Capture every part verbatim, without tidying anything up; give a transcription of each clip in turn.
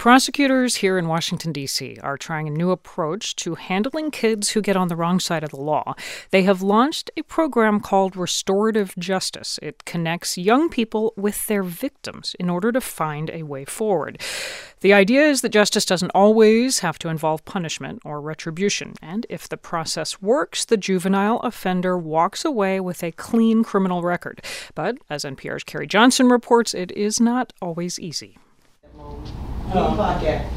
Prosecutors here in Washington, D C are trying a new approach to handling kids who get on the wrong side of the law. They have launched a program called Restorative Justice. It connects young people with their victims in order to find a way forward. The idea is that justice doesn't always have to involve punishment or retribution, and if the process works, the juvenile offender walks away with a clean criminal record. But, as N P R's Carrie Johnson reports, it is not always easy. The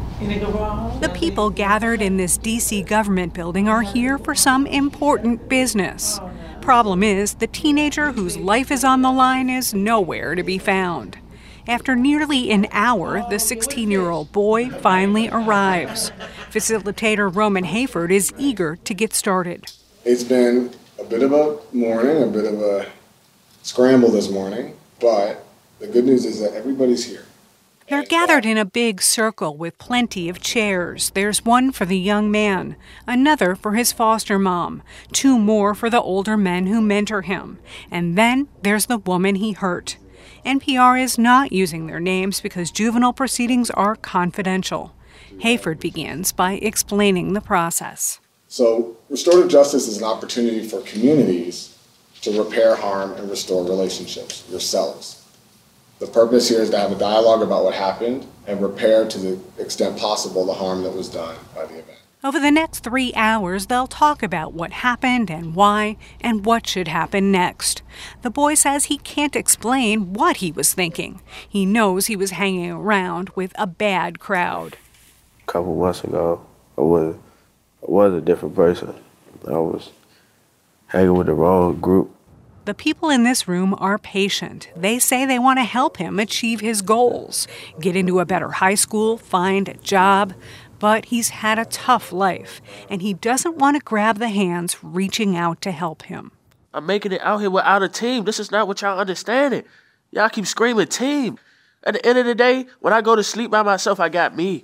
people gathered in this D C government building are here for some important business. Problem is, the teenager whose life is on the line is nowhere to be found. After nearly an hour, the sixteen-year-old boy finally arrives. Facilitator Roman Hayford is eager to get started. It's been a bit of a morning, a bit of a scramble this morning, but the good news is that everybody's here. They're gathered in a big circle with plenty of chairs. There's one for the young man, another for his foster mom, two more for the older men who mentor him, and then there's the woman he hurt. N P R is not using their names because juvenile proceedings are confidential. Hayford begins by explaining the process. So, restorative justice is an opportunity for communities to repair harm and restore relationships, yourselves. The purpose here is to have a dialogue about what happened and repair to the extent possible the harm that was done by the event. Over the next three hours, they'll talk about what happened and why and what should happen next. The boy says he can't explain what he was thinking. He knows he was hanging around with a bad crowd. A couple months ago, I was, I was a different person. I was hanging with the wrong group. The people in this room are patient. They say they want to help him achieve his goals, get into a better high school, find a job. But he's had a tough life, and he doesn't want to grab the hands reaching out to help him. I'm making it out here without a team. This is not what y'all understanding. Y'all keep screaming team. At the end of the day, when I go to sleep by myself, I got me.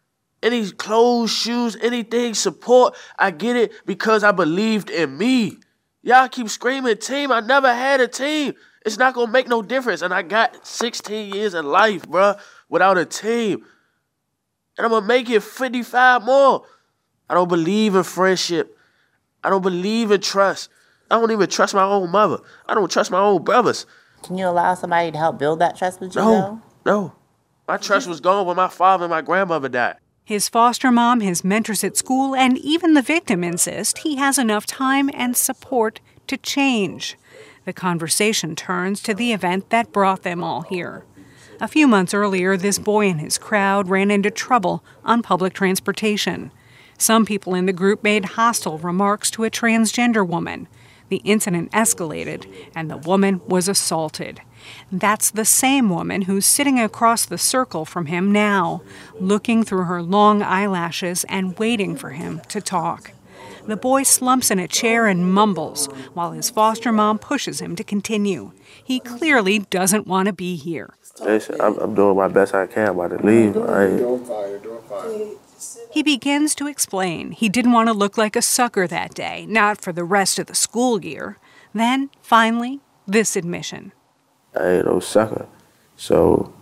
Any clothes, shoes, anything, support, I get it because I believed in me. Y'all keep screaming team. I never had a team. It's not going to make no difference. And I got sixteen years of life, bruh, without a team. And I'm going to make it fifty-five more. I don't believe in friendship. I don't believe in trust. I don't even trust my own mother. I don't trust my own brothers. Can you allow somebody to help build that trust with you, No, though? no. My trust was gone when my father and my grandmother died. His foster mom, his mentors at school, and even the victim insist he has enough time and support to change. The conversation turns to the event that brought them all here. A few months earlier, this boy and his crowd ran into trouble on public transportation. Some people in the group made hostile remarks to a transgender woman. The incident escalated, and the woman was assaulted. That's the same woman who's sitting across the circle from him now, looking through her long eyelashes and waiting for him to talk. The boy slumps in a chair and mumbles, while his foster mom pushes him to continue. He clearly doesn't want to be here. Listen, I'm, I'm doing my best I can by the leave. You're doing fine, you're doing fine. He begins to explain he didn't want to look like a sucker that day, not for the rest of the school year. Then, finally, this admission. I ain't no sucker. So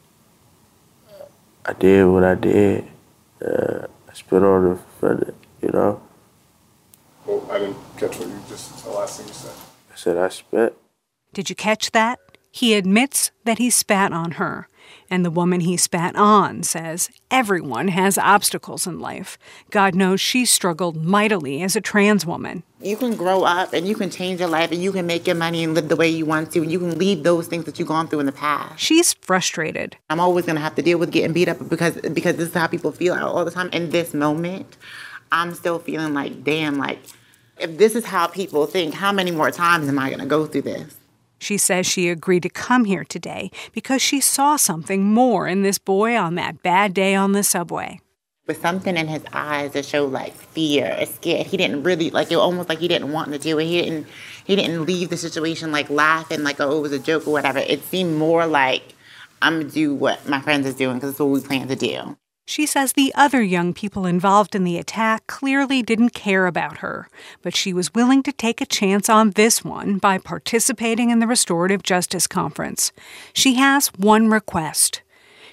I did what I did. Uh, I spit on the friend, you know. Well, I didn't catch what you just, the last thing you said. I said I spit. Did you catch that? He admits that he spat on her. And the woman he spat on says everyone has obstacles in life. God knows she struggled mightily as a trans woman. You can grow up and you can change your life and you can make your money and live the way you want to. And you can leave those things that you've gone through in the past. She's frustrated. I'm always going to have to deal with getting beat up because because this is how people feel all the time. In this moment, I'm still feeling like, damn, like, if this is how people think, how many more times am I going to go through this? She says she agreed to come here today because she saw something more in this boy on that bad day on the subway. With something in his eyes that showed like fear or scared. He didn't really, like, it almost like he didn't want to do it. He didn't, he didn't leave the situation like laughing, like, oh, it was a joke or whatever. It seemed more like, I'm going to do what my friends is doing because it's what we plan to do. She says the other young people involved in the attack clearly didn't care about her, but she was willing to take a chance on this one by participating in the Restorative Justice Conference. She has one request.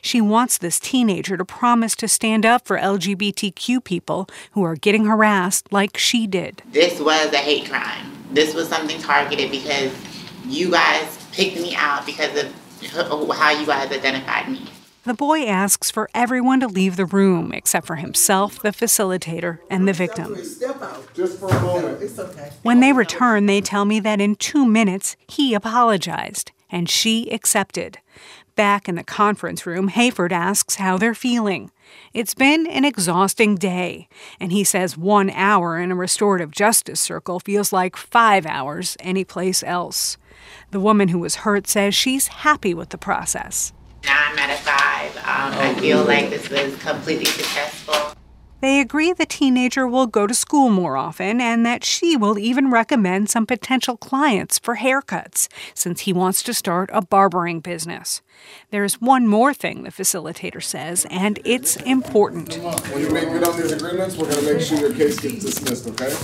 She wants this teenager to promise to stand up for L G B T Q people who are getting harassed like she did. This was a hate crime. This was something targeted because you guys picked me out because of how you guys identified me. The boy asks for everyone to leave the room except for himself, the facilitator, and the victim. Step out. Just for a moment. It's okay. When they return, they tell me that in two minutes, he apologized, and she accepted. Back in the conference room, Hayford asks how they're feeling. It's been an exhausting day, and he says one hour in a restorative justice circle feels like five hours anyplace else. The woman who was hurt says she's happy with the process. Now I'm at a five. Um, I feel like this was completely successful. They agree the teenager will go to school more often and that she will even recommend some potential clients for haircuts, since he wants to start a barbering business. There's one more thing the facilitator says, and it's important. When you make good on these agreements, we're going to make sure your case gets dismissed, okay?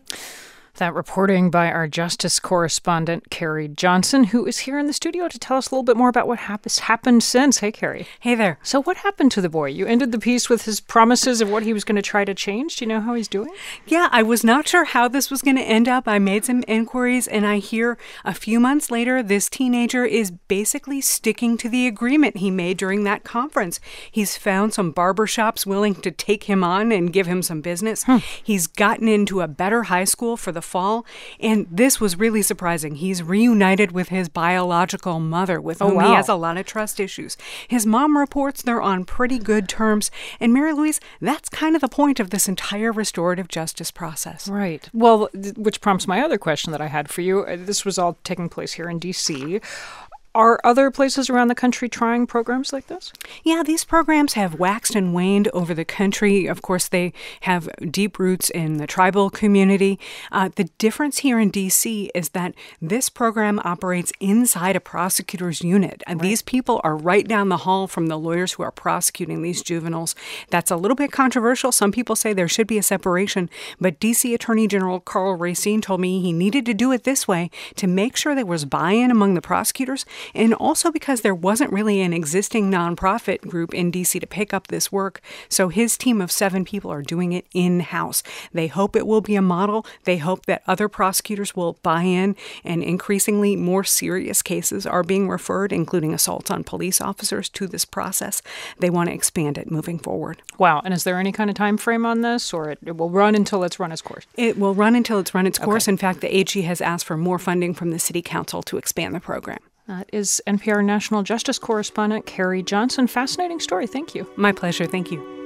That reporting by our justice correspondent, Carrie Johnson, who is here in the studio to tell us a little bit more about what has happened since. Hey, Carrie. Hey there. So what happened to the boy? You ended the piece with his promises of what he was going to try to change. Do you know how he's doing? Yeah, I was not sure how this was going to end up. I made some inquiries, and I hear a few months later, this teenager is basically sticking to the agreement he made during that conference. He's found some barbershops willing to take him on and give him some business. Hmm. He's gotten into a better high school for the fall, and this was really surprising. He's reunited with his biological mother, with whom oh, wow. he has a lot of trust issues. His mom reports they're on pretty good terms, and Mary Louise, that's kind of the point of this entire restorative justice process. Right. Well, th- which prompts my other question that I had for you. Uh, This was all taking place here in D C Are other places around the country trying programs like this? Yeah, these programs have waxed and waned over the country. Of course, they have deep roots in the tribal community. Uh, the difference here in D C is that this program operates inside a prosecutor's unit. And right. These people are right down the hall from the lawyers who are prosecuting these juveniles. That's a little bit controversial. Some people say there should be a separation. But D C Attorney General Karl Racine told me he needed to do it this way to make sure there was buy-in among the prosecutors, and also because there wasn't really an existing nonprofit group in D C to pick up this work. So his team of seven people are doing it in-house. They hope it will be a model. They hope that other prosecutors will buy in, and increasingly more serious cases are being referred, including assaults on police officers, to this process. They want to expand it moving forward. Wow. And is there any kind of time frame on this, or it, it will run until it's run its course? It will run until it's run its course. Okay. In fact, the A G has asked for more funding from the City Council to expand the program. That is N P R National Justice Correspondent Carrie Johnson. Fascinating story. Thank you. My pleasure. Thank you.